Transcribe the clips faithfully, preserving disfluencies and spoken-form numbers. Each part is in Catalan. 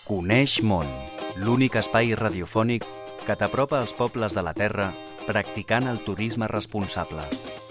Coneix món, l'únic espai radiofònic que t'apropa als pobles de la Terra practicant el turisme responsable.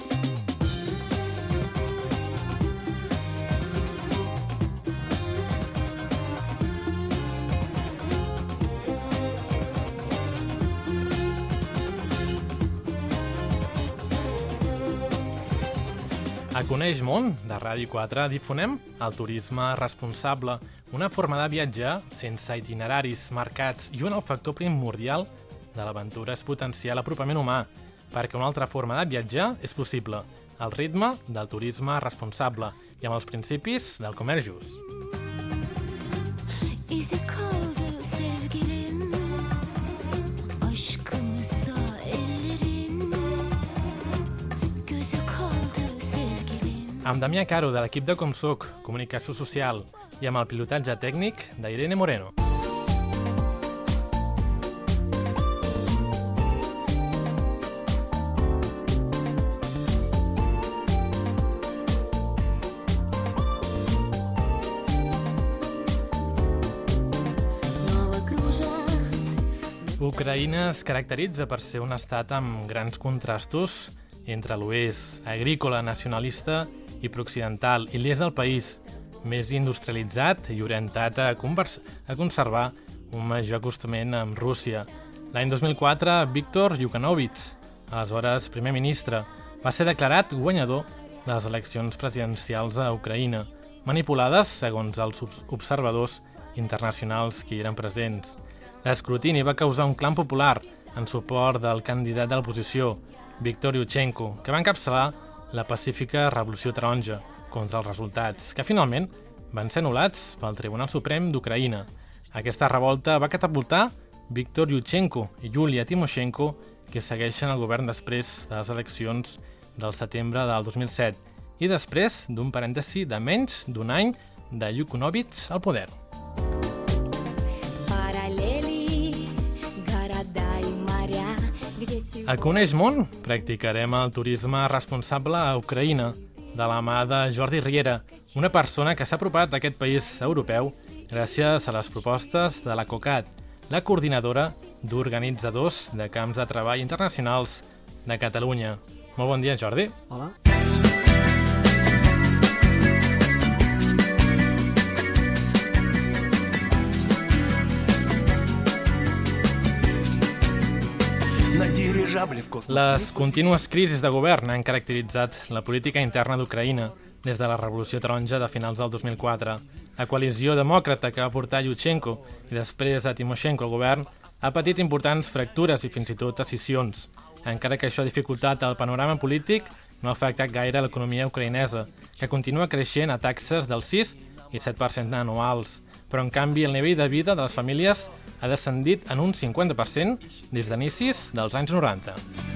A Coneix món, de Ràdio quatre, difonem el turisme responsable, una forma de viatjar sense itineraris marcats i un factor primordial de l'aventura és potenciar l'apropament humà, perquè una altra forma de viatjar és possible, el ritme del turisme responsable i amb els principis del comerç just. İzi kaldı sevgilim, aşkımızda ellerin, gözü kaldı sevgilim. Amb Damià Caro, de l'equip de Com Soc, Comunicació Social, i amb el pilotatge tècnic d'Irene Moreno. Ucraïna es caracteritza per ser un estat amb grans contrastos entre l'oest agrícola, nacionalista i prooccidental i l'est del país, més industrialitzat i orientat a, convers- a conservar un major acostament amb Rússia. L'any dos mil quatre, Viktor Yanukovych, aleshores primer ministre, va ser declarat guanyador de les eleccions presidencials a Ucraïna, manipulades segons els observadors internacionals que hi eren presents. L'escrutini va causar un clam popular en suport del candidat de l'oposició, Viktor Yushchenko, que va encapçalar la pacífica Revolució Taronja contra els resultats, que finalment van ser anul·lats pel Tribunal Suprem d'Ucraïna. Aquesta revolta va catapultar Viktor Yushchenko i Yulia Tymoshenko, que segueixen el govern després de les eleccions del setembre del dos mil set i després d'un parèntesi de menys d'un any de Yanukovych al poder. A Coneix món practicarem el turisme responsable a Ucraïna, de la mà de Jordi Riera, una persona que s'ha apropat a aquest país europeu gràcies a les propostes de la COCAT, la coordinadora d'organitzadors de camps de treball internacionals de Catalunya. Molt bon dia, Jordi. Hola. Les contínues crisis de govern han caracteritzat la política interna d'Ucraïna des de la Revolució Taronja de finals del dos mil quatre. La coalició demòcrata que va portar Yushchenko i després de Tymoshenko al govern ha patit importants fractures i fins i tot escissions. Encara que això ha dificultat el panorama polític, no ha afectat gaire l'economia ucraïnesa, que continua creixent a taxes del sis i set per cent anuals. Però, en canvi, el nivell de vida de les famílies ha descendit en un cinquanta per cent des d'inicis dels anys noranta.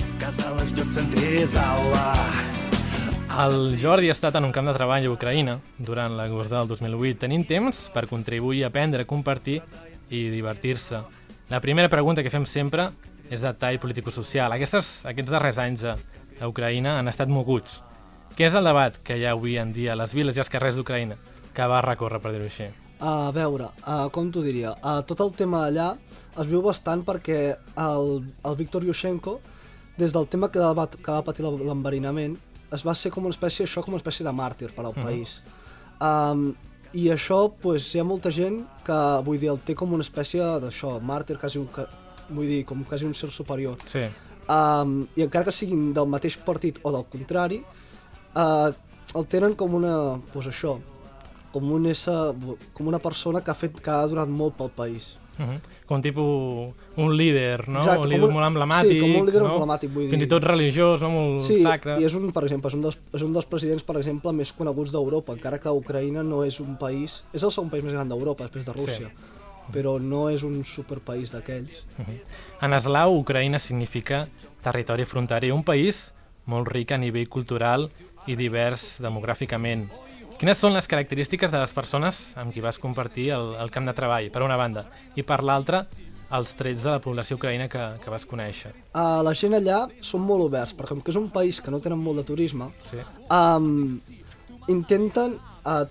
El Jordi ha estat en un camp de treball a Ucraïna durant l'agost del dos mil vuit, tenint temps per contribuir a aprendre, compartir i divertir-se. La primera pregunta que fem sempre és de tall político-social. Aquestes, aquests darrers anys a, a Ucraïna han estat moguts. Què és el debat que hi ha avui en dia a les viles i als carrers d'Ucraïna que va recórrer, per dir-ho així? A veure, uh, com t'ho diria, uh, tot el tema allà es viu bastant perquè el, el Viktor Yushchenko, des del tema que va, que va patir l'enverinament, es va ser com una espècie, això com una espècie de màrtir per al uh-huh. país. Um, I això, pues, hi ha molta gent que, vull dir, el té com una espècie d'això, màrtir, quasi un, vull dir, com quasi un ser superior. Sí. Um, I encara que siguin del mateix partit o del contrari, uh, el tenen com una, pues això, com un ésser, com una persona que ha fet que ha donat molt pel país. Uh-huh. Com tipus un líder, no? Exacte, un líder un, molt emblemàtic. Sí, com un líder no? emblemàtic, vull dir. Fins i tot religiós, no? Molt sí, sacre. Sí, i és un, per exemple, és un, dels, és un dels presidents, per exemple, més coneguts d'Europa, encara que Ucraïna no és un país... És el segon país més gran d'Europa, després de Rússia, sí. Però no és un superpaís d'aquells. Uh-huh. En eslau, Ucraïna significa territori fronterer, un país molt ric a nivell cultural i divers demogràficament. Quines són les característiques de les persones amb qui vas compartir el, el camp de treball, per una banda, i per l'altra, els trets de la població ucraïna que, que vas conèixer? Uh, la gent allà són molt oberts, perquè com que és un país que no tenen molt de turisme, sí. um, intenten uh,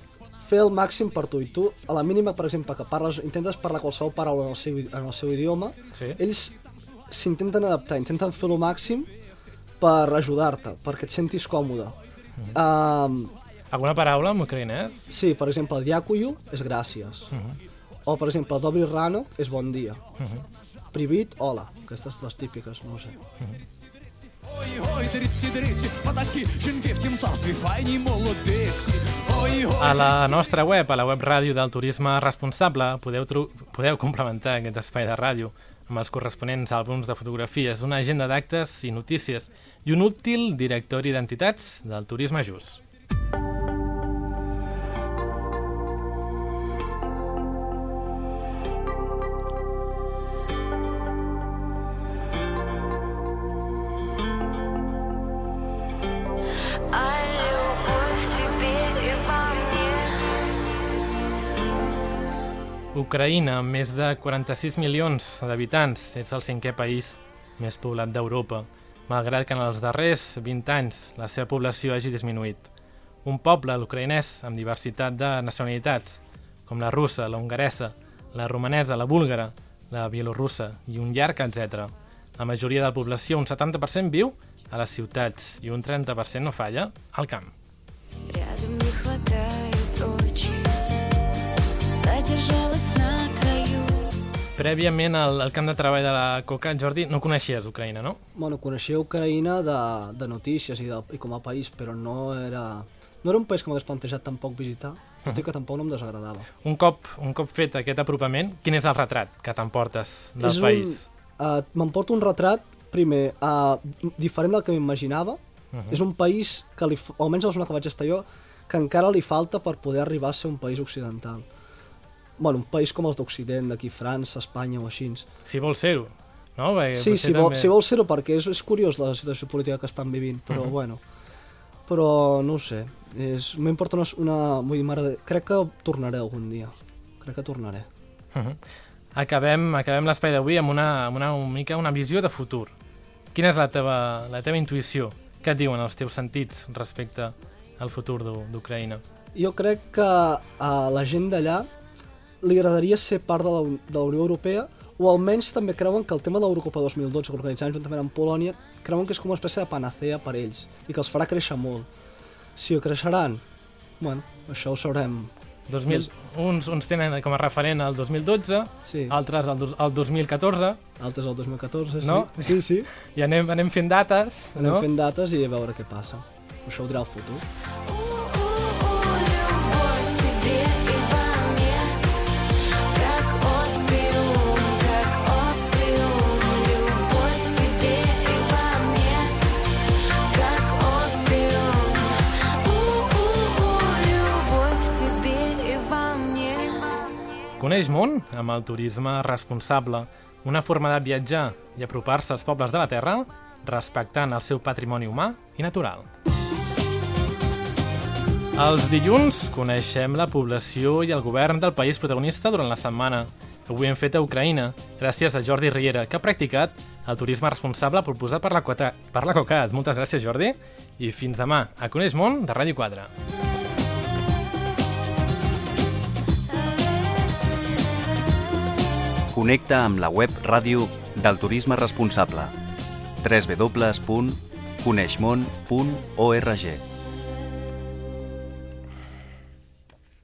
fer el màxim per tu. I tu, a la mínima, per exemple, que parles, intentes parlar qualsevol paraula en el seu, en el seu idioma, Sí. ells s'intenten adaptar, intenten fer el màxim per ajudar-te, perquè et sentis còmode. Mm. Um, Alguna paraula en ucraïnès? sí, per exemple, Dyakuyu és gràcies. Mhm. O, per exemple, Dobry Rano és bon dia. Mhm. Privit, hola. Aquestes les típiques, no ho sé. Ой, ой, дриці, дриці, а такі жінки в тім царстві файні молодиці. Ой, ой. A la nostra web, a la web ràdio del turisme responsable, podeu, tru- podeu complementar aquest espai de ràdio amb els corresponents àlbums de fotografies, una agenda d'actes i notícies i un útil directori d'entitats del turisme just. А любовь теперь и во мне. Ucraïna, amb més de quaranta-sis milions d'habitants, és el cinquè país més poblat d'Europa, malgrat que en els darrers vint anys la seva població hagi disminuït. Un poble, l'ucraïnès, amb diversitat de nacionalitats, com la russa, la hongaresa, la romanesa, la búlgara, la bielorussa i un llarg etcètera. La majoria de la població, un setanta per cent, viu a les ciutats i un trenta per cent no falla al camp. Рядом не хватает очень. Задержалась на краю. Prèviament al, al camp de treball de la Coca, Jordi, no coneixies Ucraïna, no? Bueno, coneixia Ucraïna de, de notícies i, de, i com a país, però no era... No era un país que m'hagués plantejat tampoc visitar, tot i que tampoc no em desagradava. Un cop, un cop fet aquest apropament, quin és el retrat que t'emportes del És un- país? Uh, M'emporto un retrat, primer, uh, diferent del que m'imaginava. Uh -huh. És un país que, li, fa- o almenys la zona que vaig estar jo, que encara li falta per poder arribar a ser un país occidental. Bueno, un país com els d'Occident, d'aquí França, Espanya o així. Si vols ser-ho, no? Perquè Sí, potser si vol, també- si vol ser-ho, perquè és, és curiós la situació política que estan vivint, però uh -huh. bueno. Però no ho sé, és, m'importa una... una vull dir, m'agrada- crec que tornaré algun dia, crec que tornaré. Mhm. Acabem, acabem l'espai d'avui amb una, amb una, una mica una visió de futur. Quina és la teva, la teva intuïció? Què et diuen els teus sentits respecte al futur d'U- d'Ucraïna? Jo crec que a la gent d'allà li agradaria ser part de la, de la Unió Europea, o almenys també creuen que el tema de l'Eurocopa dos mil dotze, que organitzaven juntament amb Polònia, creuen que és com una espècie de panacea per ells i que els farà créixer molt. Si ho creixeran, bueno, això ho sabrem. dos mil, uns, uns tenen com a referent el dos mil dotze, Sí. altres el, dos- el dos mil catorze, Altres el dos mil catorze, sí. No? Sí, sí. i anem, anem fent dates, Anem no? fent dates i a veure què passa. Això ho dirà el futur. У-у-у, любовь тебе и во мне. Как опиум, как опиум. Любовь тебе и во мне. Как опиум. У-у-у, любовь тебе и во мне. Coneix món amb el turisme responsable, una forma de viatjar i apropar-se als pobles de la Terra, respectant el seu patrimoni humà i natural. Els dilluns coneixem la població i el govern del país protagonista durant la setmana. Avui hem fet a Ucraïna, gràcies a Jordi Riera, que ha practicat el turisme responsable proposat per la, Cota, per la Cocat. Moltes gràcies, Jordi, i fins demà a Coneix món de Ràdio quatre. Connecta amb la web ràdio del turisme responsable. w w w punt coneixmon punt org